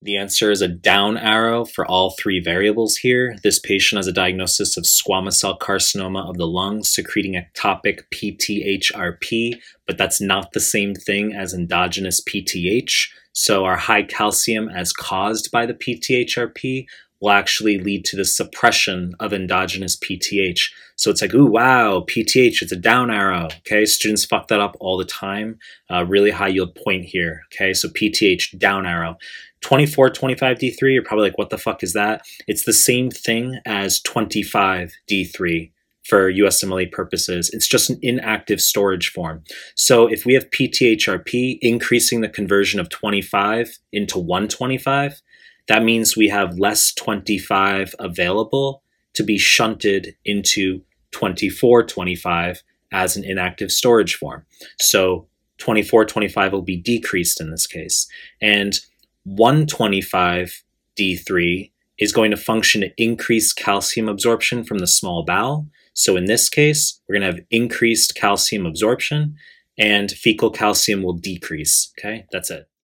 The answer is a down arrow for all three variables here. This patient has a diagnosis of squamous cell carcinoma of the lungs secreting ectopic PTHRP, but that's not the same thing as endogenous PTH. So our high calcium as caused by the PTHRP will actually lead to the suppression of endogenous PTH. So it's like, ooh, wow, PTH, it's a down arrow. Okay, students fuck that up all the time. Really high yield point here. Okay, so PTH, down arrow. 2425D3, you're probably like, what the fuck is that? It's the same thing as 25D3 for USMLE purposes. It's just an inactive storage form. So if we have PTHRP increasing the conversion of 25 into 125, that means we have less 25 available to be shunted into 2425 as an inactive storage form. So 2425 will be decreased in this case. And 125D3 is going to function to increase calcium absorption from the small bowel. So in this case, we're going to have increased calcium absorption and fecal calcium will decrease. Okay, that's it.